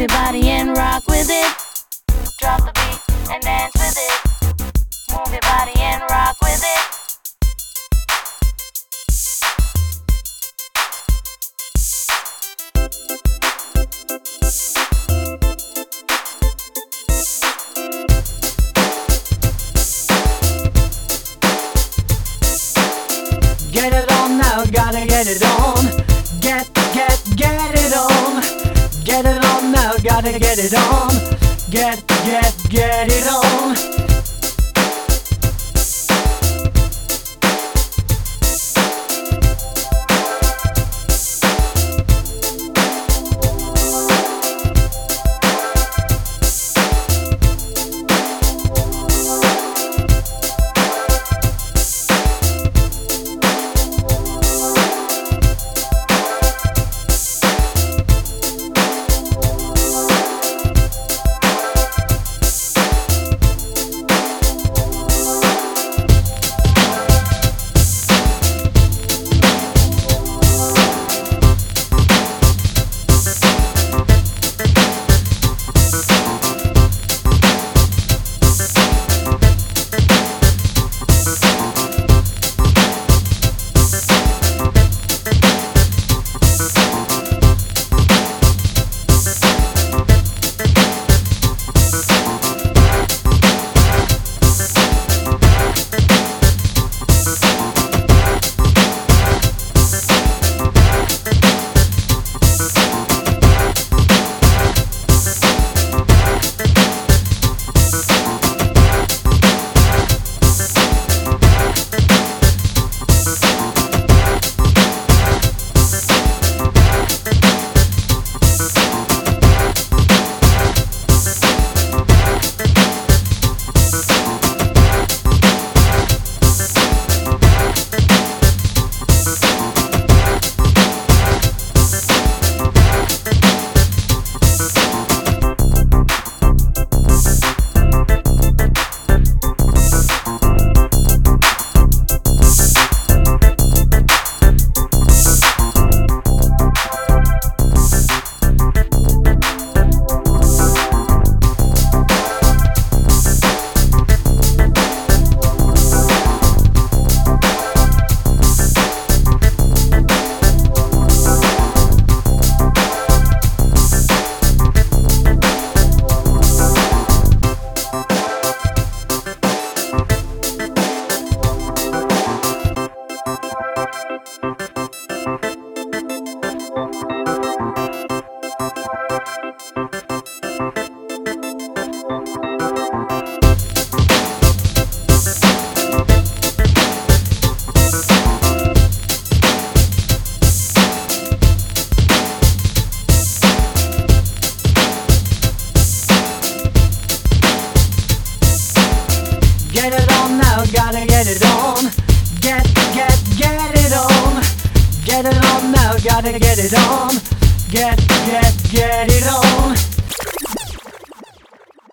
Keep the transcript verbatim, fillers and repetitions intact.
your body and rock with it. Drop the beat and dance with it. Move your body and rock with it. Get it on now, gotta get it on. Get, get, get it on. Get it on now, gotta get it on. Get, get, get it on. Get it on now, gotta get it on. Get, get, get it on. Get it on now, gotta get it on. Get, get, get it on.